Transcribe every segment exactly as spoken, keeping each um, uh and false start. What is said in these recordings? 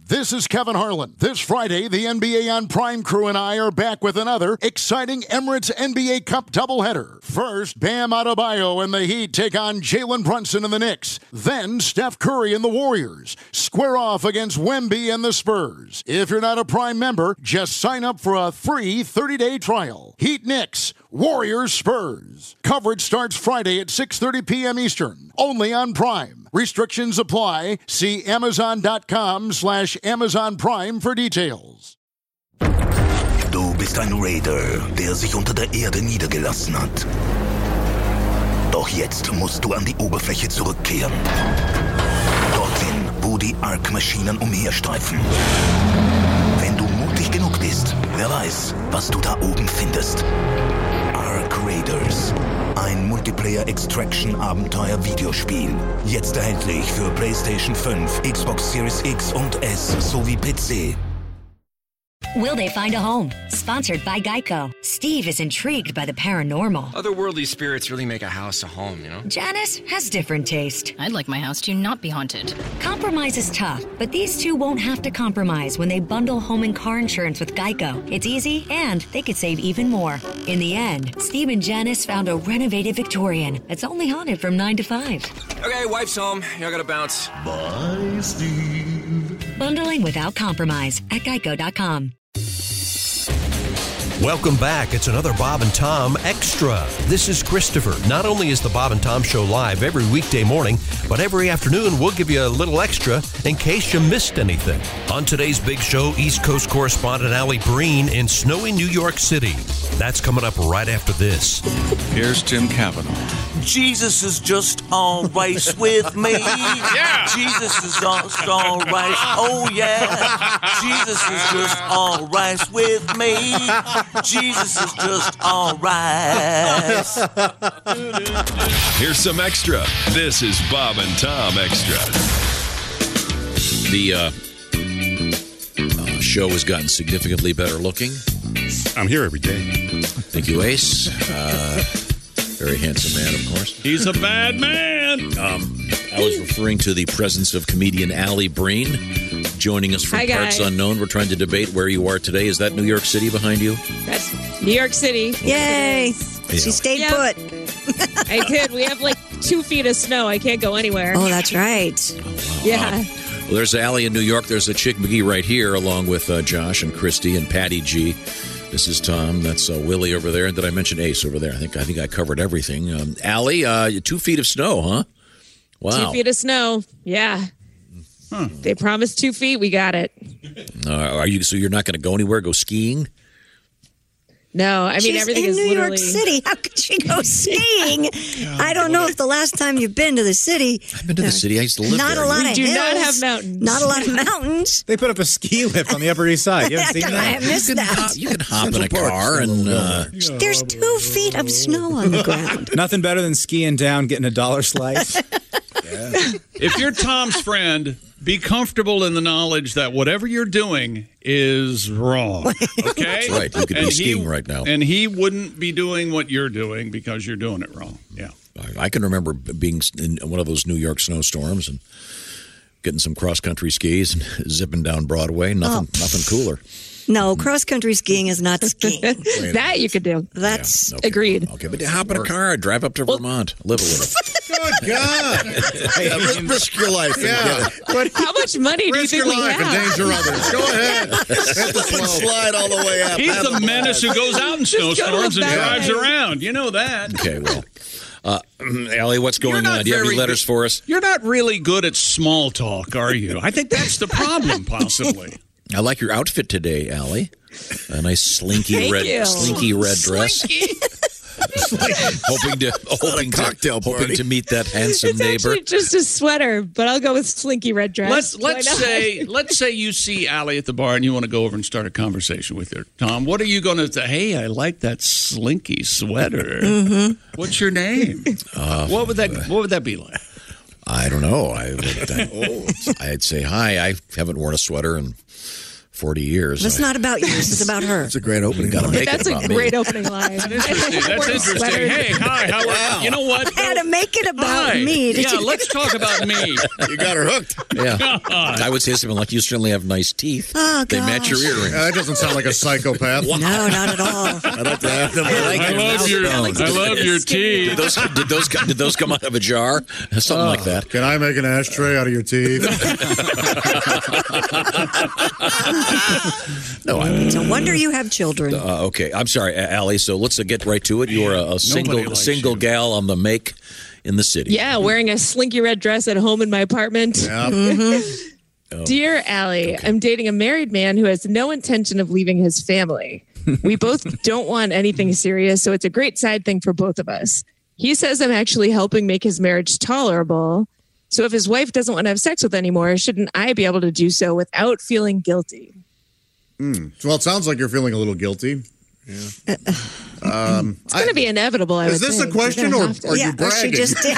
This is Kevin Harlan. This Friday, the N B A on Prime crew and I are back with another exciting Emirates N B A Cup doubleheader. First, Bam Adebayo and the Heat take on Jalen Brunson and the Knicks. Then, Steph Curry and the Warriors square off against Wemby and the Spurs. If you're not a Prime member, just sign up for a free thirty-day trial. Heat Knicks, Warriors Spurs. Coverage starts Friday at six thirty p.m. Eastern, only on Prime. Restrictions apply. See Amazon.com slash Amazon Prime for details. Du bist ein Raider, der sich unter der Erde niedergelassen hat. Doch jetzt musst du an die Oberfläche zurückkehren. Dorthin, wo die Ark-Maschinen umherstreifen. Wenn du mutig genug bist, wer weiß, was du da oben findest. Ark Raiders. Ein Multiplayer-Extraction-Abenteuer-Videospiel. Jetzt erhältlich für PlayStation fünf, Xbox Series X und S sowie P C. Will they find a home? Sponsored by Geico. Steve is intrigued by the paranormal. Otherworldly spirits really make a house a home, you know? Janice has different taste. I'd like my house to not be haunted. Compromise is tough, but these two won't have to compromise when they bundle home and car insurance with Geico. It's easy, and they could save even more. In the end, Steve and Janice found a renovated Victorian that's only haunted from nine to five. Okay, wife's home. I gotta bounce. Bye, Steve. Bundling without compromise at geico dot com. Welcome back. It's another Bob and Tom Extra. This is Christopher. Not only is the Bob and Tom Show live every weekday morning, but every afternoon we'll give you a little extra in case you missed anything. On today's big show, East Coast correspondent Allie Breen in snowy New York City. That's coming up right after this. Here's Tim Cavanaugh. Jesus is just all right with me. Yeah. Jesus is just all right. Oh, yeah. Jesus is just all right with me. Jesus is just all right. Here's some extra. This is Bob and Tom Extra. The uh, uh, show has gotten significantly better looking. I'm here every day. Thank you, Ace. Uh, very handsome man, of course. He's a bad man. Um, I was referring to the presence of comedian Allie Breen joining us from Hi, parts guys. unknown. We're trying to debate where you are today. Is that New York City behind you? That's New York City. Yay! Yeah. She stayed Yep. put. I did. We have like two feet of snow. I can't go anywhere. Oh, that's right. Yeah. Well, there's Allie in New York. There's a Chick McGee right here, along with uh, Josh and Christy and Patty G. This is Tom. That's uh, Willie over there. And did I mention Ace over there? I think I think I covered everything. Um, Allie, uh, two feet of snow, huh? Wow. Two feet of snow. Yeah. Huh. They promised two feet. We got it. Uh, are you? So you're not going to go anywhere? Go skiing? No, I mean, She's everything in is New literally... York City. How could she go skiing? I don't know if the last time you've been to the city. I've been to the city. I used to live Not there. a lot We of do hills. not have mountains. Not a lot of mountains. They put up a ski lift on the Upper East Side. You haven't seen I that? missed You can, that. hop, you can hop in a car and uh, There's two feet of snow on the ground. Nothing better than skiing down, getting a dollar slice. If you're Tom's friend, be comfortable in the knowledge that whatever you're doing is wrong. Okay? That's right. You could be And skiing he, right now. And he wouldn't be doing what you're doing because you're doing it wrong. Yeah. I can remember being in one of those New York snowstorms and getting some cross-country skis and zipping down Broadway. Nothing, Oh. nothing cooler. No, cross-country skiing is not skiing. That you could do. That's Okay. Agreed. Okay, but hop in a car, drive up to Vermont, live a little. Good God. Yeah, risk, risk your life. Yeah. But how much money do you think we have? endanger others. Go ahead. Slide all the way up. He's the menace who goes out in go to snowstorms the and back. drives around. You know that. Okay, well. Uh, Allie, what's going not on? Do you have any very letters good- for us? You're not really good at small talk, are you? I think that's the problem, possibly. I like your outfit today, Allie. A nice slinky Thank red, you. slinky red dress. hoping to, hoping cocktail to, hoping party. to meet that handsome It's neighbor. actually just a sweater, but I'll go with slinky red dress. Let's Why let's not? say let's say you see Allie at the bar and you want to go over and start a conversation with her. Tom, what are you going to say? Hey, I like that slinky sweater. Mm-hmm. What's your name? Uh, what would that What would that be like? I don't know. I would, I, I'd say hi. I haven't worn a sweater in forty years. It's I- not about you. It's about her. It's a great opening. Gotta make That's it a about me. great opening line. That's interesting. That's interesting. Hey, hi, how are you? You know what? I had to make it about Hi. me. Did Yeah, you- let's talk about me. You got her hooked. Yeah. God. I would say something like, you certainly have nice teeth. Oh, They match your gosh. earrings. Uh, that doesn't sound like a psychopath. No, not at all. I don't think I love your, I love your Did teeth. those, did, those, did those come out of a jar? Something like that. Can I make an ashtray out of your teeth? No, I It's a wonder you have children. Uh, okay, I'm sorry, A- Allie. So let's uh, get right to it. You are a, a single likes single you. gal on the make in the city. Yeah, wearing a slinky red dress at home in my apartment. Yeah. Oh. Dear Allie, I'm dating a married man who has no intention of leaving his family. We both don't want anything serious, so it's a great side thing for both of us. He says I'm actually helping make his marriage tolerable. So if his wife doesn't want to have sex with anymore, shouldn't I be able to do so without feeling guilty? Mm. Well, it sounds like you're feeling a little guilty. Yeah. Um, It's going to be inevitable, I is would this think. a question You're or gonna have to. are yeah, you or she bragging? just yeah.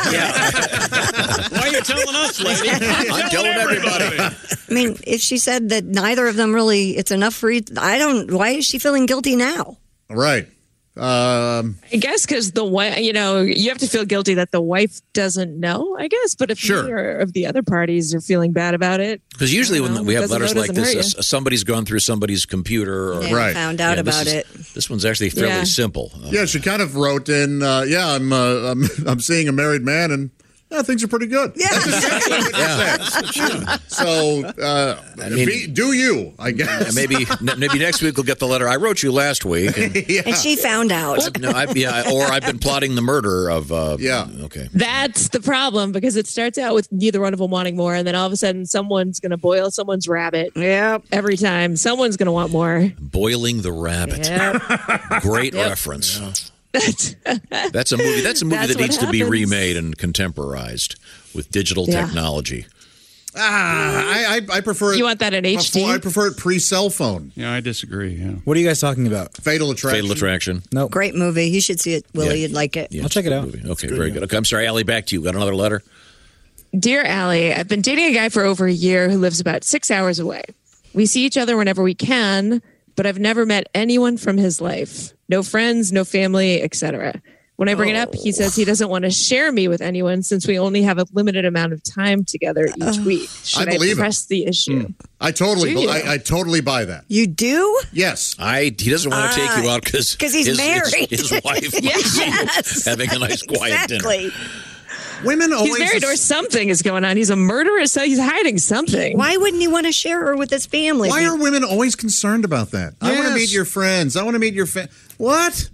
Why are you telling us, lady? I'm telling everybody. I mean, if she said that neither of them really, it's enough for you. I don't. Why is she feeling guilty now? Right. Um, I guess because the wife, you know, you have to feel guilty that the wife doesn't know, I guess. But if Sure. neither of the other parties are feeling bad about it. Because usually when know. we have Doesn't letters know, like doesn't this, hurt uh, somebody's gone through somebody's computer. Or, They Right. found out Yeah, this about is- it. This one's actually fairly Yeah. simple. Uh, yeah, she kind of wrote in, uh, yeah, I'm, uh, I'm I'm seeing a married man and yeah, things are pretty good. Yeah. Yeah. So, uh, I mean- be, do you, I guess. maybe n- maybe next week we'll get the letter. I wrote you last week. And, yeah. And she found out. no, I, yeah, or I've been plotting the murder of. Uh, Yeah. Okay. That's the problem because it starts out with neither one of them wanting more. And then all of a sudden, someone's going to boil someone's rabbit. Yep. Every time. Someone's going to want more. Boiling the rabbit. Yep. Great Yep. reference. That's a movie. That's a movie That's that what needs to be happens. remade and contemporized with digital Yeah. technology. Ah, I, I, I prefer it. You want that in H D? before- I prefer it pre-cell phone. Yeah, I disagree. Yeah. What are you guys talking about? Fatal Attraction. Fatal Attraction. No. Great movie. You should see it, Willie. Yeah. You'd like it. Yeah, I'll check it out. movie. Okay, very good. Okay, I'm sorry, Allie. Back to you. Got another letter? Dear Allie, I've been dating a guy for over a year who lives about six hours away. We see each other whenever we can, but I've never met anyone from his life. No friends, no family, et cetera. When I bring it up, he says he doesn't want to share me with anyone since we only have a limited amount of time together each week. Should I believe it. press the issue? Hmm. I totally, Do you? I, I totally buy that. You do? Yes. I. He doesn't want to take you out because 'Cause he's his, married. His, his wife Yes. having a nice quiet dinner. Exactly. Women He's always. married or something is going on. He's a murderer, so he's hiding something. Why wouldn't he want to share her with his family? Why are women always concerned about that? I want to Yes. meet your friends. I want to meet your fa- What?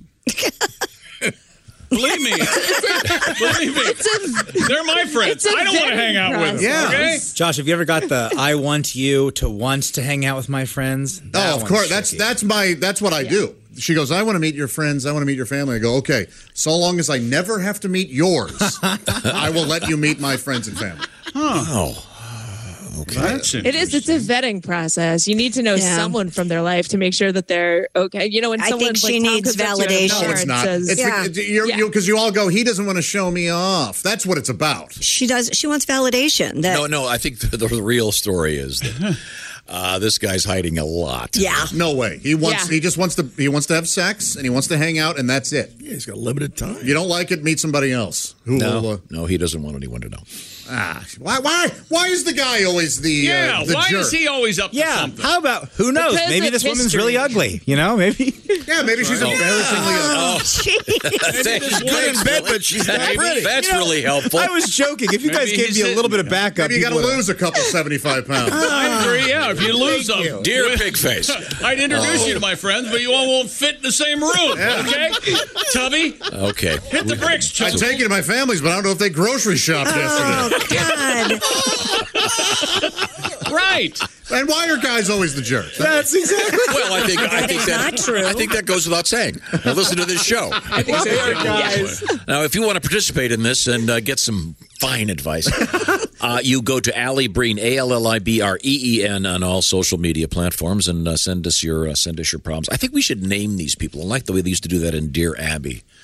Believe me. Believe me. They're my friends. it's a I don't want to vetting hang out with them. Yeah. Okay? Josh, have you ever got the I want you to want to hang out with my friends? That Oh, of one's course. That's tricky. that's my that's what I do. She goes, I want to meet your friends. I want to meet your family. I go, okay. So long as I never have to meet yours, I will let you meet my friends and family. Oh. Okay. That's It is. It's a vetting process. You need to know Yeah. someone from their life to make sure that they're okay. You know, when I someone think she like, Tom needs comes up to you validation. out of the bar No, it's and not. says- It's Yeah. because you're, Yeah. you, 'cause you all go, he doesn't want to show me off. That's what it's about. She does. She wants validation. That No, no. I think the, the real story is that uh, this guy's hiding a lot. yeah. No way. He wants. Yeah. He just wants to. He wants to have sex and he wants to hang out, and that's it. Yeah, he's got limited time. You don't like it? Meet somebody else. Who will? No, Uh, no, he doesn't want anyone to know. ah, why? Why? Why is the guy always the? Yeah, Uh, the why jerk? is he always up to Yeah. something? How about who knows? Because Maybe of this woman's history. really ugly. You know, maybe. Yeah, maybe she's embarrassingly. Oh, jeez. She's good in bed, but she's not pretty. That's You know, really helpful. I was joking. If you guys Maybe gave he's me a little bit of sitting- backup, Maybe you got to people would've- lose a couple seventy-five pounds. I agree. Yeah, if you lose Thank them, you. Dear Pigface. I'd introduce you to my friends, but you all won't fit in the same room. Okay, Tubby, Okay. hit the bricks, I Chubby. take you to my family's, but I don't know if they grocery shopped yesterday. Oh God. Right. And why are guys always the jerks? That's exactly. Well, I think I That think is that not true. I think that goes without saying. Now listen to this show. I think so. Yes. Now, if you want to participate in this and uh, get some fine advice, uh, you go to Allie Breen, A L L I B R E E N, on all social media platforms, and uh, send us your uh, send us your problems. I think we should name these people, like the way they used to do that in Dear Abby.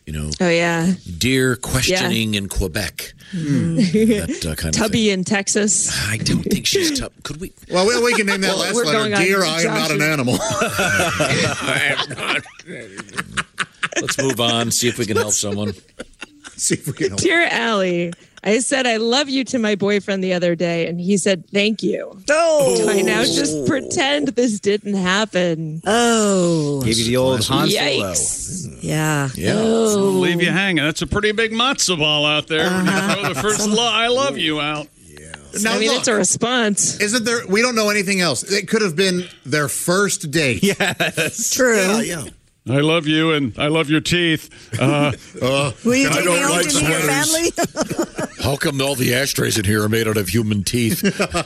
You know, Oh, yeah. dear questioning in Quebec. Mm. That uh, kind of Tubby thing. in Texas. I don't think she's tub. Could we? Well, we, we can name that Well, last we're letter. going on Dear, I am not an Josh's- animal. I am not. Let's move on. See if we can help someone. See if we can help. Dear Allie, I said I love you to my boyfriend the other day, and he said thank you. Oh. Do I now just pretend this didn't happen? Oh. Gave you the old Han Solo. Yikes. Yeah. Yeah. Oh. Leave you hanging. That's a pretty big matzo ball out there. When you throw the first lo- I love you out. Now, I mean, look, it's a response. Isn't there? We don't know anything else. It could have been their first date. Yes. True. Yeah, yeah. I love you and I love your teeth. Uh, Uh, Will you I take don't me home like to meet your sweaters. family? How come all the ashtrays in here are made out of human teeth?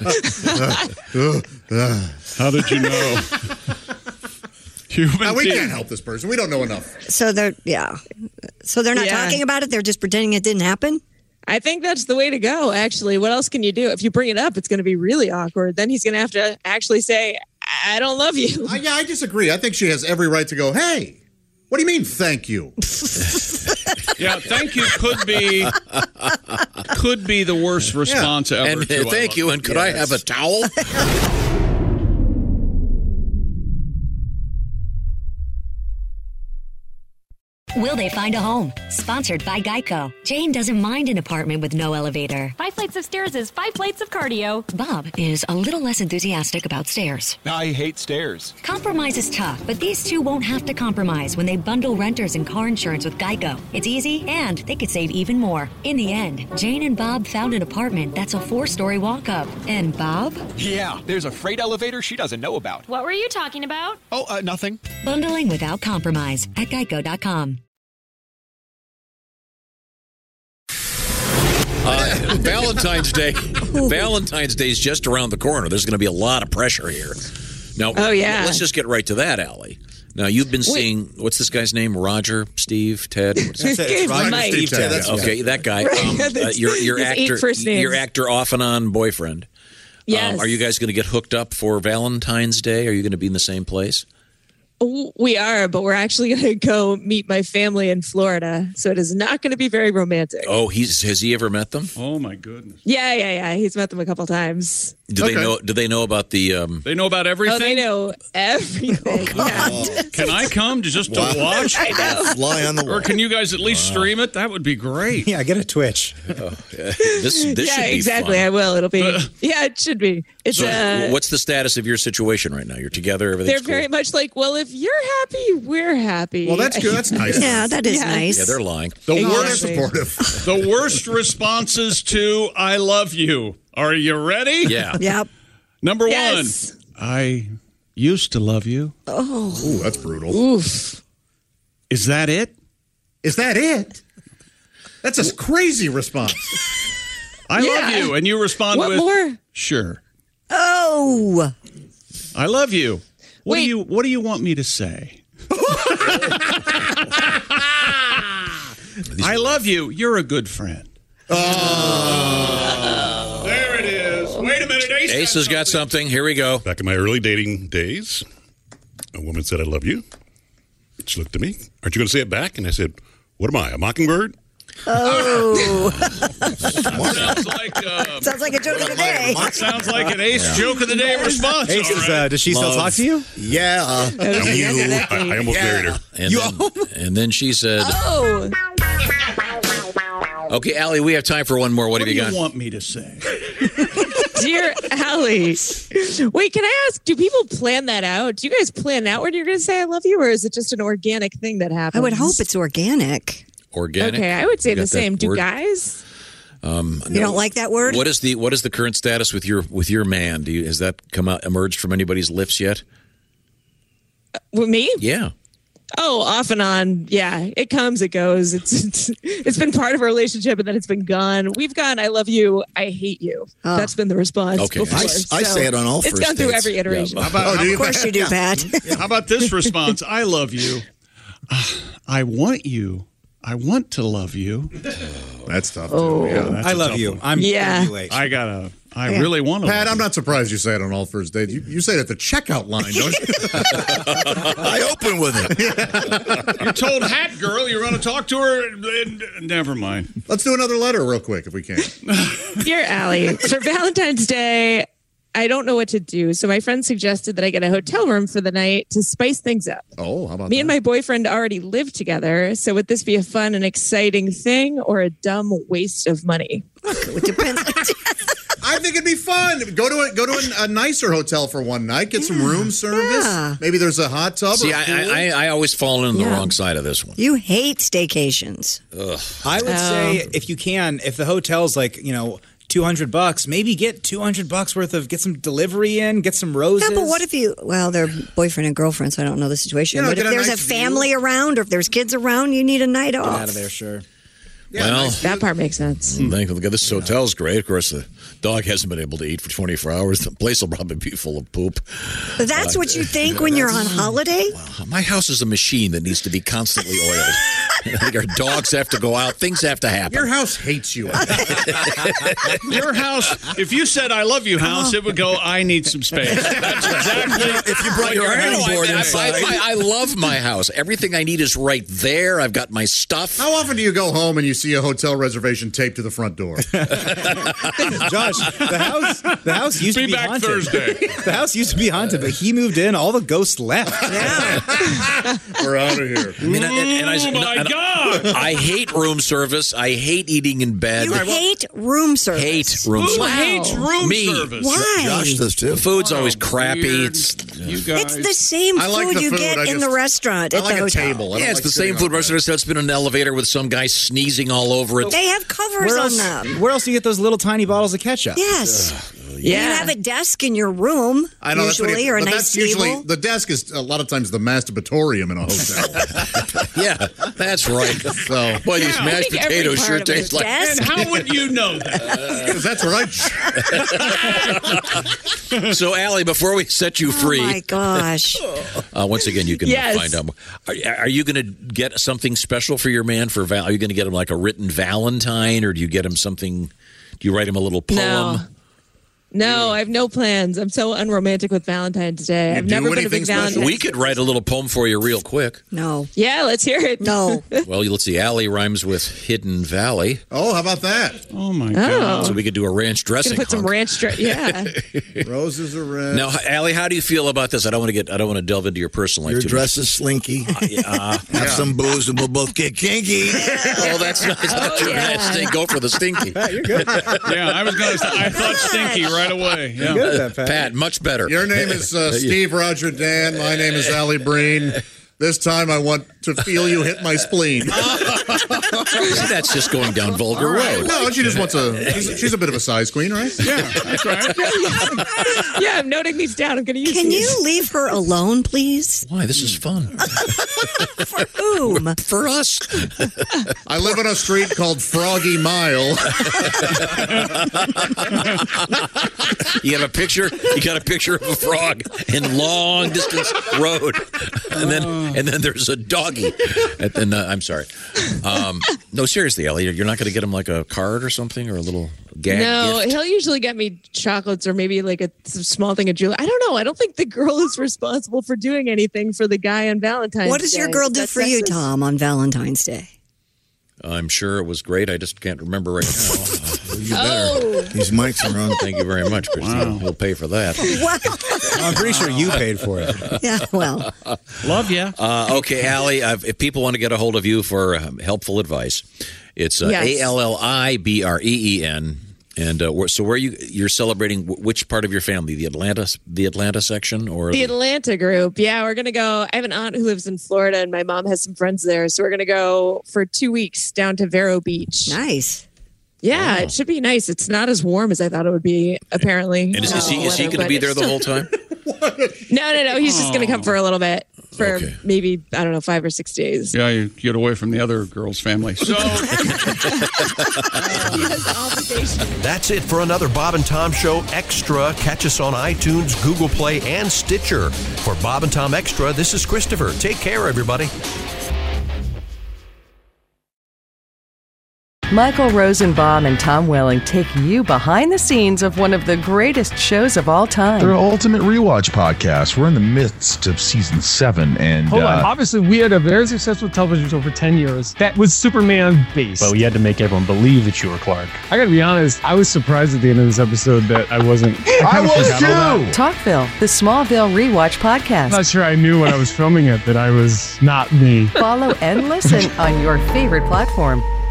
how did you know? Human now, we teeth. can't help this person. We don't know enough. So they're, yeah. So they're not Yeah. talking about it? They're just pretending it didn't happen? I think that's the way to go, actually. What else can you do? If you bring it up, it's going to be really awkward. Then he's going to have to actually say, I don't love you. Uh, yeah, I disagree. I think she has every right to go, hey, what do you mean, thank you? Yeah, thank you could be could be the worst response ever. And to uh, I thank love you. And could I have a towel? Will they find a home? Sponsored by Geico. Jane doesn't mind an apartment with no elevator. Five flights of stairs is five plates of cardio. Bob is a little less enthusiastic about stairs. I hate stairs. Compromise is tough, but these two won't have to compromise when they bundle renters and car insurance with Geico. It's easy, and they could save even more. In the end, Jane and Bob found an apartment that's a four-story walk-up. And Bob? Yeah, there's a freight elevator she doesn't know about. What were you talking about? Oh, uh, nothing. Bundling without compromise at geico dot com. Uh, Valentine's Day. Valentine's Day is just around the corner. There's going to be a lot of pressure here. Now, Oh, yeah. let's just get right to that, Allie. Now, you've been seeing, what's this guy's name? Roger, Steve, Ted? What's His name's Roger, Mike. Steve, Ted. That's Okay, that guy. Um, uh, your your His eight actor, first names. your actor off and on boyfriend. Yes. Um, are you guys going to get hooked up for Valentine's Day? Are you going to be in the same place? We are, but we're actually going to go meet my family in Florida. So it is not going to be very romantic. Oh, he's has he ever met them? Oh my goodness. Yeah, yeah, yeah. He's met them a couple times. Do Okay. they know? Do they know about the? Um, They know about everything. Oh, they know everything. Yeah. Can I come to just to Wow. watch? I know. Fly on the wall. Or can you guys at least stream it? That would be great. Yeah, get a Twitch. this this yeah, should be exactly. fun. I will. It'll be. Yeah, it should be. It's So, uh, what's the status of your situation right now? You're together. Everything's they're very cool? much like, well, if you're happy, we're happy. Well, that's good. That's nice. Yeah, that is Yeah. nice. Yeah, they're lying. The They're worst, supportive. the worst responses to "I love you." Are you ready? Yeah. Yep. Number Yes. one, I used to love you. Oh. Ooh, that's brutal. Oof. Is that it? Is that it? That's a crazy response. I Yeah. love you, and you respond What with more? "Sure." Oh. I love you. What Wait. do you What do you want me to say? I love you. You're a good friend. Oh. There it is. Wait a minute. Ace, Ace has got something. Here we go. Back in my early dating days, a woman said, I love you. She looked at me. Aren't you going to say it back? And I said, what am I, a mockingbird? Oh. Sounds like uh, Sounds like a joke of the day. sounds like an Ace joke of the day response. Ace, all is, right. uh, does she still Love. talk to you? Yeah. Uh, You, I, I almost married her. And then, and then she said, Oh. "Okay, Allie, we have time for one more. What, What have do you you got?" want me to say? Dear Allie. Wait, can I ask, do people plan that out? Do you guys plan out when you're going to say I love you, or is it just an organic thing that happens? I would hope it's organic. Organic. Okay, I would say You the got that same. Do word? guys? Um, You don't like that word? What is the What is the current status with your with your man? Do you has that come out emerged from anybody's lips yet? With me? Yeah. Oh, off and on. Yeah, it comes, it goes. It's it's, it's been part of our relationship, and then it's been gone. We've gone, I love you, I hate you. Oh. That's been the response Okay. before. I, I So say it on all It's first gone through dates. every iteration. How about, Oh, do you? Of course you do, Pat. how about this response? I love you. Uh, I want you. I want to love you. That's tough. Oh. Too. Yeah. That's I a love tough you. one. I'm Yeah. thirty-two. I got a I really want to. Pat, I'm not surprised you say it on all first dates. You, you say it at the checkout line, don't you? I open with it. You told Hat Girl you're going to talk to her. And, never mind. Let's do another letter real quick if we can. Dear Allie, for Valentine's Day, I don't know what to do. So my friend suggested that I get a hotel room for the night to spice things up. Oh, how about Me that? and my boyfriend already live together. So would this be a fun and exciting thing or a dumb waste of money? It depends. I think it'd be fun. Go to a, go to a, a nicer hotel for one night. Get some room service. Yeah. Maybe there's a hot tub. See, or a I, pool. I, I always fall in the Yeah. wrong side of this one. You hate staycations. Ugh. I would Oh. say if you can, if the hotel's like, you know, two hundred bucks, maybe get two hundred bucks worth of, get some delivery in, get some roses. Yeah, but what if you, well, they're boyfriend and girlfriend, so I don't know the situation. You know, but if get a there's nice a family around or if there's kids around, you need a night Get off. out of there, sure. Well, That part makes sense. thank you. This hotel's great. Of course, the dog hasn't been able to eat for twenty-four hours. The place will probably be full of poop. But that's what you think when you're on holiday? My house is a machine that needs to be constantly oiled. I think our dogs have to go out. Things have to happen. Your house hates you. Your house, if you said I love you house, it would go, I need some space. That's exactly. If you brought your I, know, ironing board I, inside. I, I, I love my house. Everything I need is right there. I've got my stuff. How often do you go home and you see a hotel reservation taped to the front door? Josh, the house, the house used Be to be back haunted. Thursday. The house used to be haunted, but he moved in. All the ghosts left. We're out of here. I mean, and, and I, Oh, my and God. I hate room service. I hate eating in bed. You hate room service. hate room Who service. hates room Me. service? Why? Josh does too. The food's Oh, always crappy. weird. It's You guys. It's the same I like food the you food, get I in just- the restaurant I at like the a hotel. table. I yeah, don't it's like the sitting same on food bed. restaurant. So it's been in an elevator with some guy sneezing all over it. They have covers Where on else, them. where else do you get those little tiny bottles of ketchup? Yes. Yeah. You have a desk in your room, I know usually, that's what it, or a but nice that's table. usually the desk is a lot of times the masturbatorium in a hotel. Yeah, that's right. So Boy, these Yeah, I mashed think every potatoes part sure of it taste is like. desk. And how would you know that? because that's where I. So, Allie, before we set you Oh free, my gosh. uh, once again, you can Yes. find out. more. Are, are you going to get something special for your man for Val? Are you going to get him like a written Valentine, or do you get him something? Do you write him a little poem? No. No, I have no plans. I'm so unromantic with Valentine's Day. You I've do never been a anything big special? Valentine's. We could write a little poem for you real quick. No. Yeah, let's hear it. No. Well, let's see. Allie rhymes with Hidden Valley, Oh, how about that? Oh, my God. Oh. so we could do a ranch dressing. Gonna put some hunk. ranch dress. Yeah. Roses are red. Now, Allie, how do you feel about this? I don't want to get. I don't want to delve into your personal life Your too dress is slinky. Uh, Have some booze and we'll both get kinky. oh, that's not. That's not Oh, true. yeah. That's- They go for the stinky. Pat, you're good. Yeah, I was going to say, I thought stinky right away. Yeah. Good, that, Pat. Pat, much better. Your name is uh, Steve Roger Dan. My name is Allie Breen. This time I want to feel you hit my spleen. That's just going down vulgar road. No, she just wants a. She's, she's a bit of a size queen, right? Yeah, that's right. Yeah, I'm noting these down. I'm going to use Can these. you leave her alone, please? Why? This is fun For whom? for us. I live on a street called Froggy Mile. You have a picture. You got a picture of a frog in long distance road, and then and then there's a doggy. And then uh, I'm sorry. Um, no, seriously, Ellie, you're not going to get him like a card or something or a little gag No, gift? he'll usually get me chocolates or maybe like a s- small thing of jewelry. I don't know. I don't think the girl is responsible for doing anything for the guy on Valentine's Day. What does your girl do That's for you, sexist. Tom, on Valentine's Day? I'm sure it was great. I just can't remember right now. You Oh. better. These mics are on. Thank you very much, Christine. We'll pay for that. Well, I'm pretty sure you paid for it. yeah, well. Love ya. Uh, okay, Allie, I've, if people want to get a hold of you for um, helpful advice, it's uh, Yes. A L L I B R E E N. And uh, where- so, where you you're celebrating? wh- Which part of your family? The Atlanta, the Atlanta section, or The Atlanta group. Yeah, we're going to go. I have an aunt who lives in Florida and my mom has some friends there. So we're going to go for two weeks down to Vero Beach. Nice. Yeah, Oh. it should be nice. It's not as warm as I thought it would be, apparently. And is, is he is he Weather, going to be but there it's the still- whole time? No, no, no. He's just going to come for a little bit. For Okay. maybe, I don't know, five or six days. Yeah, you get away from the other girl's family. So, That's it for another Bob and Tom Show Extra. Catch us on iTunes, Google Play, and Stitcher. For Bob and Tom Extra, this is Christopher. Take care, everybody. Michael Rosenbaum and Tom Welling take you behind the scenes of one of the greatest shows of all time. They're Ultimate Rewatch Podcast. We're in the midst of season seven, and Hold on. uh, Obviously, we had a very successful television show for ten years that was Superman based. But we had to make everyone believe that you were Clark. I gotta be honest, I was surprised at the end of this episode that I wasn't. I, I was forgot all that. Talkville, the Smallville Rewatch Podcast. I'm not sure I knew when I was filming it that I was not me. Follow and listen on your favorite platform.